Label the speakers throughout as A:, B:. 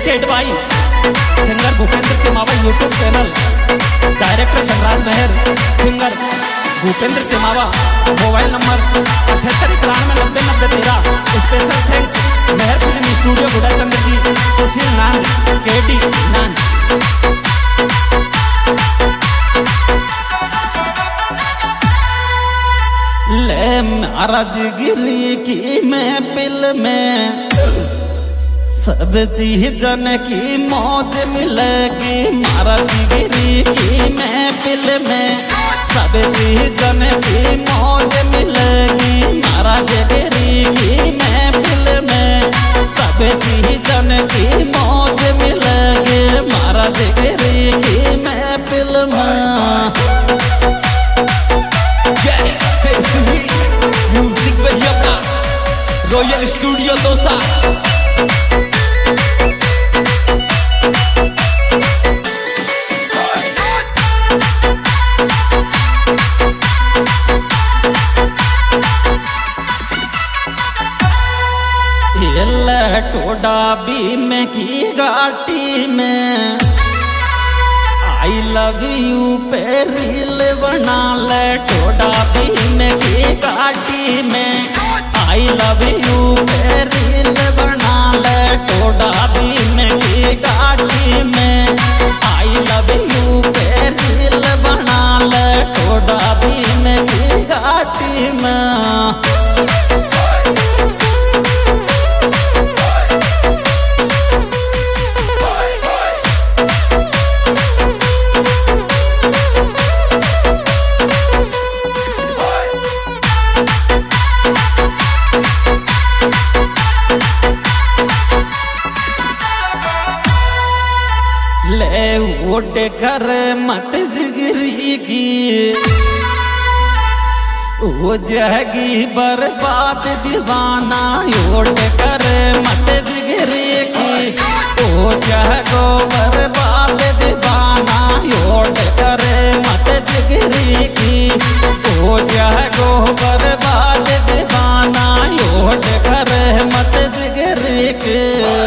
A: Created by singer Bhupendra Timawa YouTube channel, director Dhanraj Mehar, singer Bhupendra Timawa. Mobile number 7891909013। Special thanks Mehar film studio Gudachandra ji, Sushil non, KD नान। ले महाराज गिरी की महफिल में सब चीजन की मौज मिलेगी। महाराज गिरी की महफिल में सब चीजन की मौज मिलेगी। महाराज गिरी की महफिल में सब चीजन की मौज मिलेगी। महाराज गिरी की महफिल में
B: म्यूजिक वही अपना रॉयल स्टूडियो दोसा।
A: टोडा भी में की घाटी में आई लव यू पे रील बना ले। टोडा भी में की घाटी में आई लव यू पे रील बना ले। टोडा भी में की घाटी में आई लव यू पे रील बना ले। टोडा भी में की घाटी में ले उठ कर मत जिगरी की वो जगी बर्बाद दीवाना। उठ कर मत जिगरी की वो जगो बर्बाद दीवाना। उठ कर मत जिगरी की वो जगो बर्बाद दीवाना। उठ कर मत जिगरी की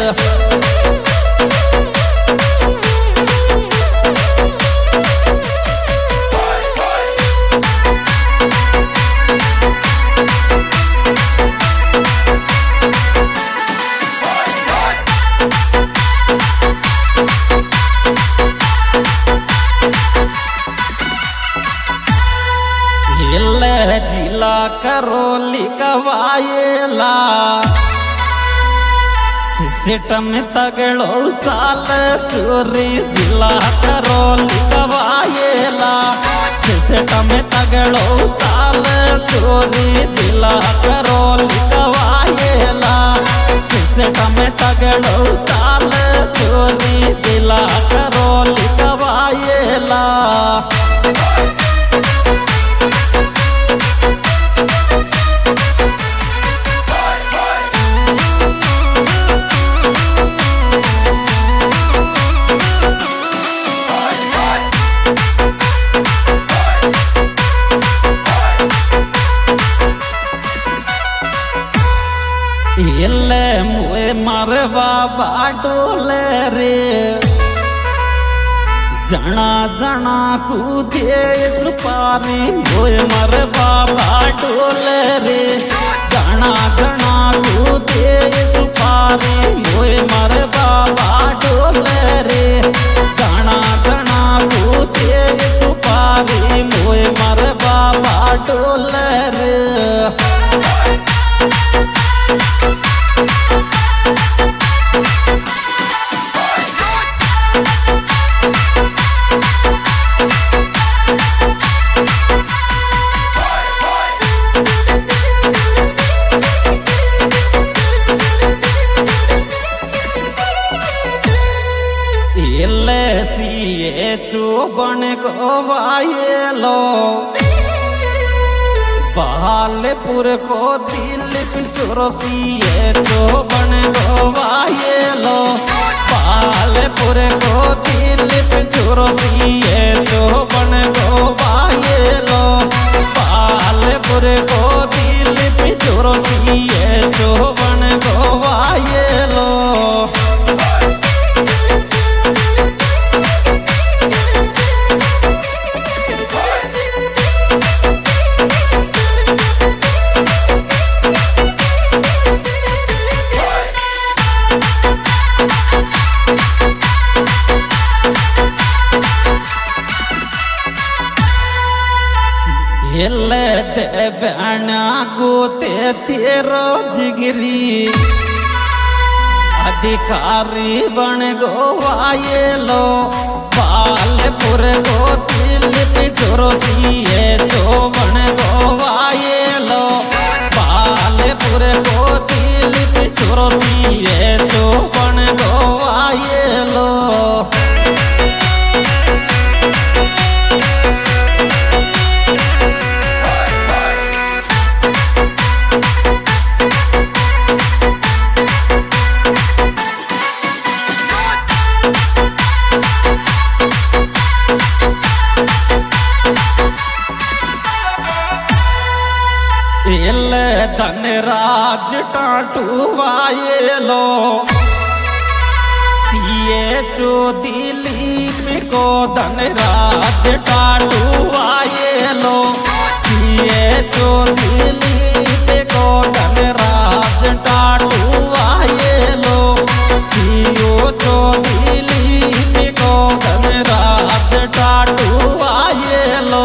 A: जिला करोली कवायला सिस्टम तगड़ो चाल चोरी। जिला करोली कवायला सिस्टम तगड़ो चाल चोरी। जिला करोली कवायला सिस्टम तगड़ो चाल चोरी। जिला करोली कवायला ले मुए मरवा बाडोले रे जना जना कूदे सुपारी। मुए मरवा बाडोले रे जना जना कूदे सुपारी। मुए मरवा बाडोले रे जना जना कूदे सुपारी। मुए मरवा बाडोले रे चोबन गोवायलो बहालपुर को दिलीप चौरसिए। चोबन गोवायलो बहालपुर को दिलीप चौरसिए। चोबन गोवायलो बहालपुर को दिलीप चौरसिए। चोबन गोवायलो बहना गोते तेरो जिगरी अधिकारी बन गो आये लो बालपुर गो दिल पे जोरोसी है जो बन गो आये लो बालपुर गो दिल पे जोरोसी है जो बन गो आये लो धनराज टाटू आये लो सीए चो दिलीप को धनराज टाटू आये लो सीए चो दिलीप को धनराज टाटू आये लो सीओ चो दिलीप को धनराज टाटू आये लो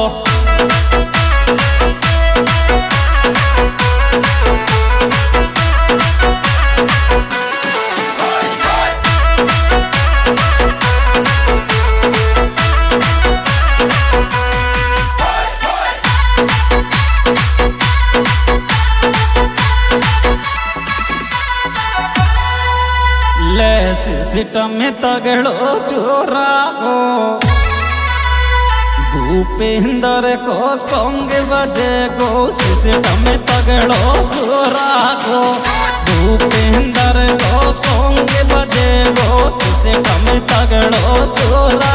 A: सिस्टम में तगड़ो चोरा को भूपेंद्र को सॉन्ग बजे गो सिस्टम में तगड़ो चोरा को भूपेंद्र को सॉन्ग बजे गो सिस्टम में तगड़ो चोरा